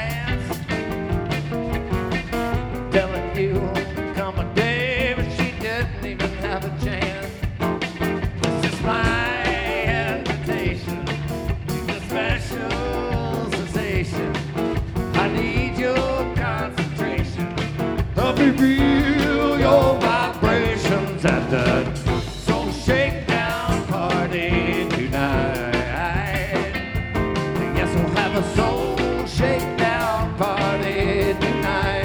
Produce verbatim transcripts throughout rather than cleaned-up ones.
dance. Telling you come a day, but she didn't even have a chance. This is my invitation to the special sensation. I need your concentration. Help me feel your vibrations at the soul shakedown party tonight. Yes, we'll have a soul shakedown party tonight.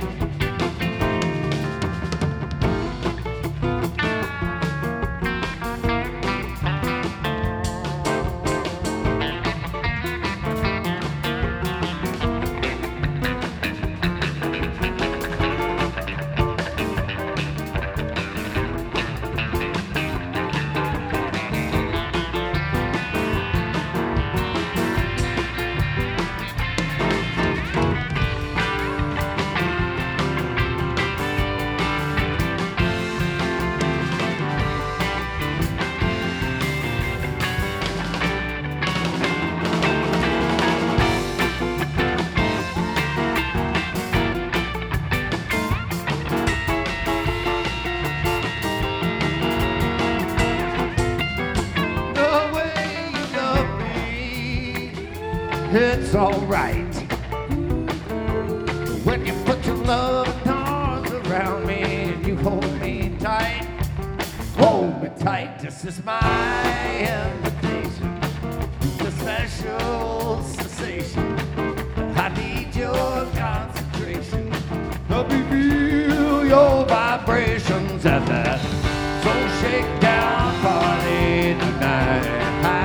It's alright when you put your loving arms around me and you hold me tight. Hold me tight, this is my invitation to the special sensation. I need your concentration. Help me feel your vibrations at that soul shakedown party tonight.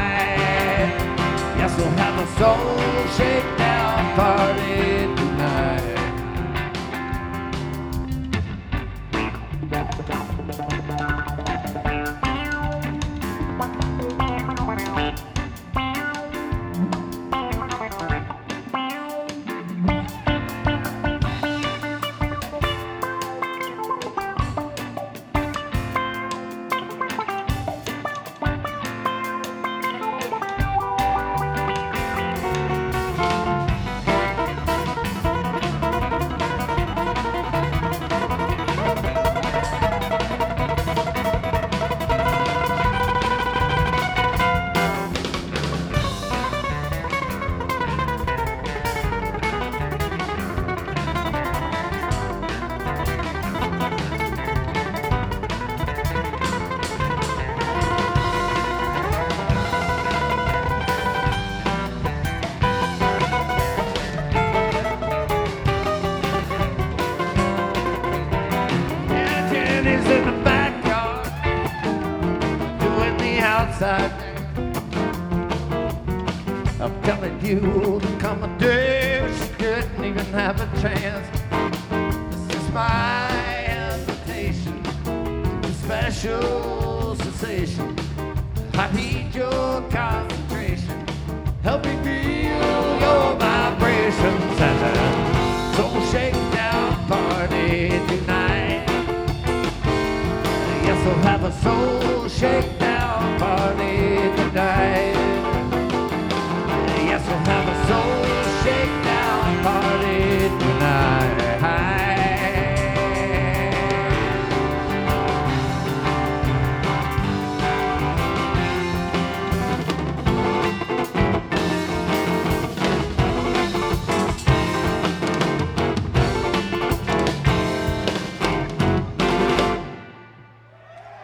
Yes, we'll have a soul shakedown party tonight. Is in the backyard doing the outside dance. I'm telling you to come a day she couldn't even have a chance. This is my invitation to special sensation. I need your concentration. Help me feel your vibrations at a soul shakedown party tonight. Yes, we'll have a soul shakedown party